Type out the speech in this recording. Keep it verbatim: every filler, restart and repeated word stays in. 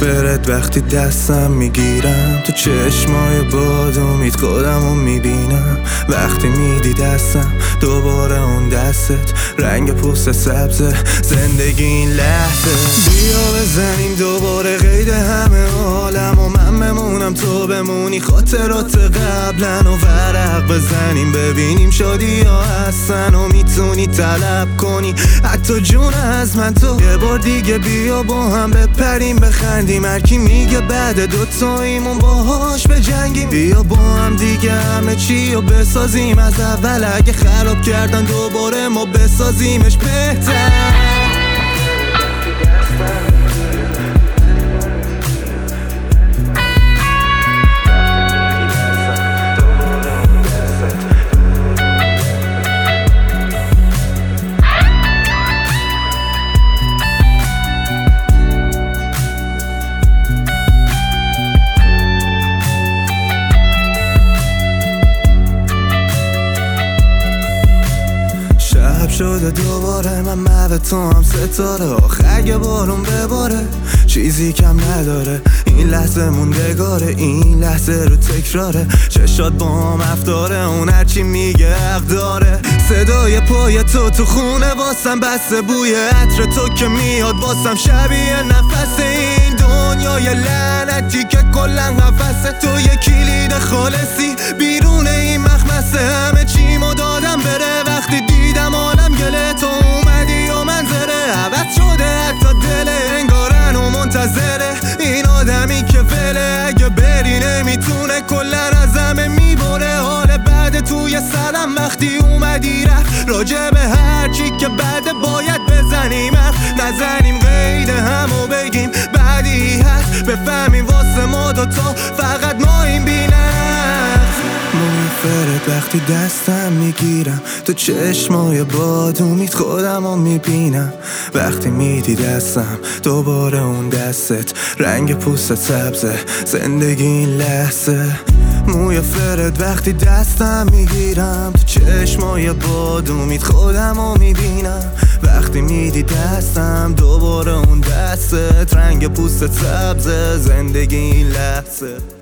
فرد وقتی دستم میگیرم تو چشمای باد امید خودم رو میبینم. وقتی میدی دستم دوباره اون دستت رنگ پوست سبز زندگی این لحظه. بیا بزنیم دوباره قید همه عالم و من بمونم تو بمونی، خاطرات قبلن و ورق بزنیم ببینیم شادی ها هستن و میتونی طلب کنی حتی جون از من. تو یه بار دیگه بیا با هم بپریم بخندیم، هر کی میگه بعد دوتاییمون باهاش بجنگیم. بیا با هم دیگه همه چی رو بسازیم از اول، اگه خراب کردن دوباره ما بسازیمش بهتر. شده دوباره من مو تو هم ستاره، آخه یه بارون بباره چیزی کم نداره. این لحظه موندگاره، این لحظه رو تکراره، چشات با هم افتاره، اون هرچی میگه حق داره. صدای پای تو تو خونه واسم بسته، بوی عطر تو که میاد واسم شبیه نفس این دنیای لعنتی که کلن قفسه. تو یه کلید خالصی بیرون این مخمسه، همه چیمو دادم بره وقتی دیدم عالم گله. تو اومدی و منظره عوض شده حتی دله، انگارن و منتظره این آدمی که فله. اگه بری نمیتونه کلن از همه میبره، حال بعد توی سرم وقتی اومدی رفت. راجع به هر چی که بعد باید بزنیم نزنیم قید همو بگیم بعدی هست بفهمیم واسه ما دوتا فقط ما این بینم. موی فرد وقتی دستم میگیرم تو چشمای باد امید خودم رو میبینم. وقتی میدی دستم دوباره اون دستت رنگ پوست سبز زندگی این لحظه. موی فرد وقتی دستم میگیرم تو چشمای باد امید خودم رو میبینم. وقتی میدی دستم دوباره اون دستت رنگ پوست سبز زندگی این لحظه.